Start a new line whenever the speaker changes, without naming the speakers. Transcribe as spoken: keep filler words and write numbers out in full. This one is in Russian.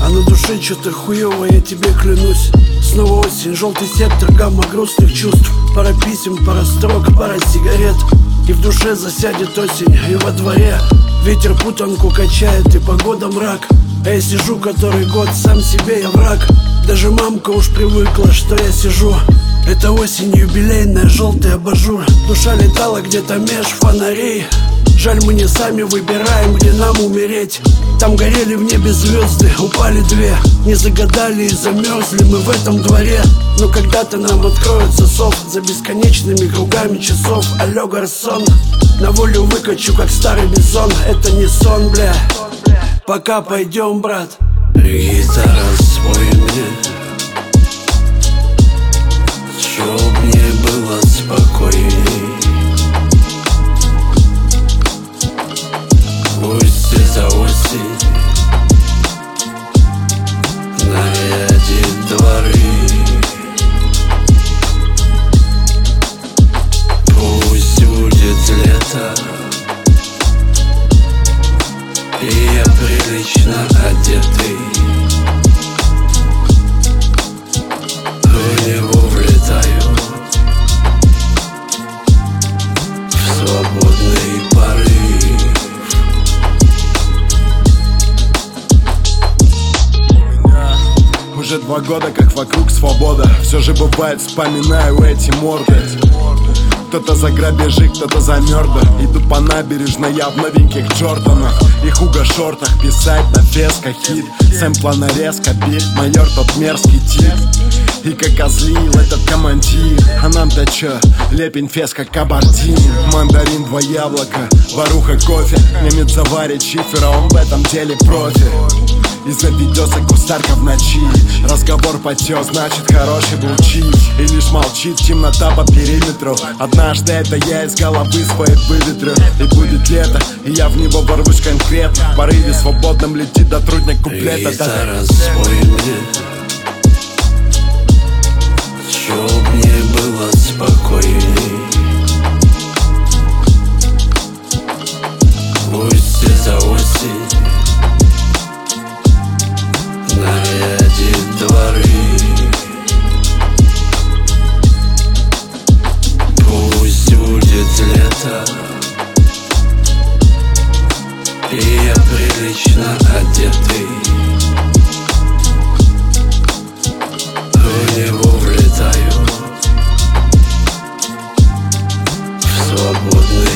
а на душе что-то хуёво, я тебе клянусь. Снова осень, желтый сектор, гамма грустных чувств. Пара писем, пара строк, пара сигарет. И в душе засядет осень, и во дворе ветер путанку качает, и погода мрак. А я сижу который год, сам себе я враг. Даже мамка уж привыкла, что я сижу. Это осень юбилейная, желтый абажур. Душа летала где-то меж фонарей. Жаль, мы не сами выбираем, где нам умереть. Там горели в небе звезды, упали две. Не загадали и замерзли мы в этом дворе. Но когда-то нам откроется сов за бесконечными кругами часов. Алло, гарсон, на волю выкачу, как старый бизон. Это не сон, бля. Пока пойдем, брат.
Гитара, спой мне, чтоб мне было спокойней. Пусть эта осень нарядит дворы. Пусть будет лето, и я прилично одетый в него влетаю в свободный порыв.
Уже два года, как вокруг свобода. Все же бывает, вспоминаю эти морды. Кто-то за грабежи, кто-то за мёрдер. Иду по набережной, я в новеньких Джорданах и хуга шортах. Писать на фесках хит, сэмпла нарезка, бит. Майор тот мерзкий тип, и как озлил этот командир. А нам-то чё, лепень феска кабардин. Мандарин, два яблока, варуха кофе. Немец заварит шифер, а он в этом деле профи. И заведется кустарка в ночи. Разговор потек, значит хороший был чит. И лишь молчит темнота по периметру. Однажды это я из головы своей выветрю. И будет лето, и я в него ворвусь конкретно. В порыве свободном летит до трудных куплета.
Гитара, спой мне, чтоб мне было спокойней. Пусть эта осень нарядит дворы. Пусть будет лето, и я прилично одетый в него влетаю в свободный